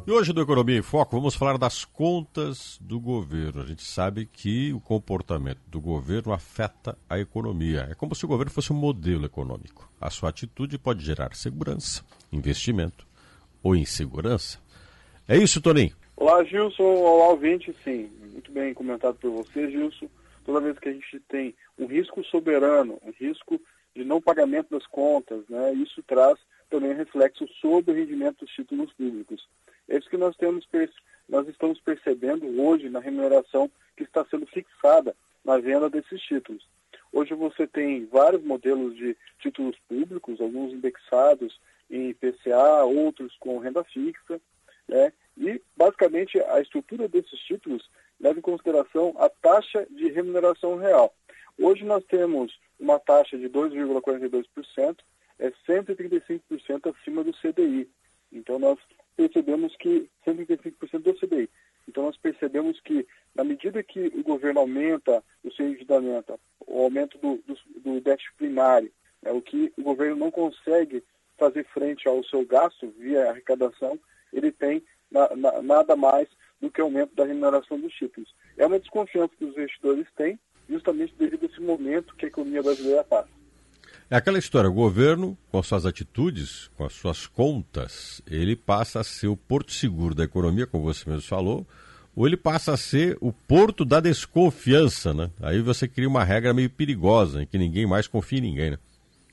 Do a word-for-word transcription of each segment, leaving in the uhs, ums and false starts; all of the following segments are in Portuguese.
E hoje no Economia em Foco vamos falar das contas do governo. A gente sabe que o comportamento do governo afeta a economia. É como se o governo fosse um modelo econômico. A sua atitude pode gerar segurança, investimento ou insegurança. É isso, Toninho? Olá, Gilson. Olá, ouvinte. Sim, muito bem comentado por você, Gilson. Toda vez que a gente tem um risco soberano, um risco de não pagamento das contas, né, isso traz também reflexo sobre o rendimento dos títulos públicos. É isso que nós, temos, nós estamos percebendo hoje na remuneração que está sendo fixada na venda desses títulos. Hoje você tem vários modelos de títulos públicos, alguns indexados em I P C A, outros com renda fixa, né? E basicamente a estrutura desses títulos leva em consideração a taxa de remuneração real. Hoje nós temos uma taxa de dois vírgula quarenta e dois por cento, é cento e trinta e cinco por cento acima do C D I. Então nós percebemos que cento e trinta e cinco por cento do C D I. Então nós percebemos que na medida que o governo aumenta o seu endividamento, o aumento do, do, do déficit primário, é o que o governo não consegue fazer frente ao seu gasto via arrecadação, ele tem na, na, nada mais do que o aumento da remuneração dos títulos. É uma desconfiança que os investidores têm, justamente devido a esse momento que a economia brasileira passa. É aquela história, o governo, com as suas atitudes, com as suas contas, ele passa a ser o porto seguro da economia, como você mesmo falou, ou ele passa a ser o porto da desconfiança, né? Aí você cria uma regra meio perigosa, em que ninguém mais confia em ninguém, né?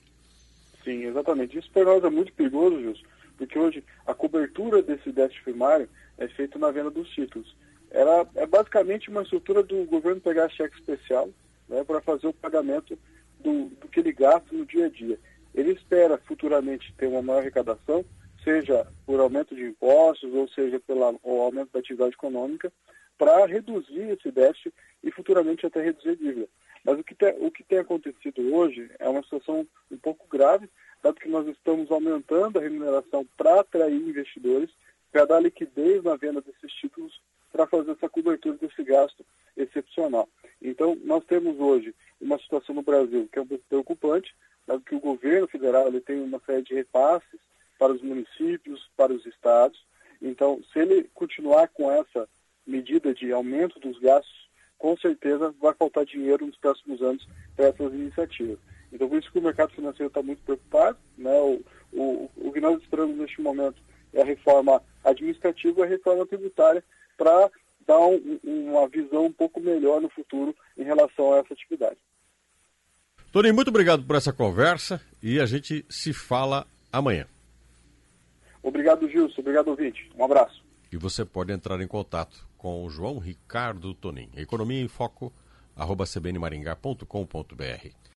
Sim, exatamente. Isso para nós é muito perigoso, Jus, porque hoje a cobertura desse déficit primário é feita na venda dos títulos. Ela é basicamente uma estrutura do governo pegar cheque especial, né, para fazer o pagamento do, do que ele gasta no dia a dia. Ele espera futuramente ter uma maior arrecadação, seja por aumento de impostos, ou seja pelo aumento da atividade econômica, para reduzir esse déficit e futuramente até reduzir a dívida. Mas o que, tem, o que tem acontecido hoje é uma situação um pouco grave, dado que nós estamos aumentando a remuneração para atrair investidores, para dar liquidez na venda desses títulos, para fazer essa cobertura desse gasto excepcional. Então, nós temos hoje uma situação no Brasil que é um pouco preocupante, dado que o governo federal ele tem uma série de repasses para os municípios, para os estados. Então, se ele continuar com essa medida de aumento dos gastos, com certeza vai faltar dinheiro nos próximos anos para essas iniciativas. Então, por isso que o mercado financeiro está muito preocupado, né? O, o, o que nós esperamos neste momento é a reforma administrativa e a reforma tributária para dar um, uma visão um pouco melhor no futuro em relação a essa atividade. Toninho, muito obrigado por essa conversa e a gente se fala amanhã. Obrigado, Gilson. Obrigado, ouvinte. Um abraço. E você pode entrar em contato com o João Ricardo Toninho. Economia em Foco, arroba c b n maringá ponto com ponto b r.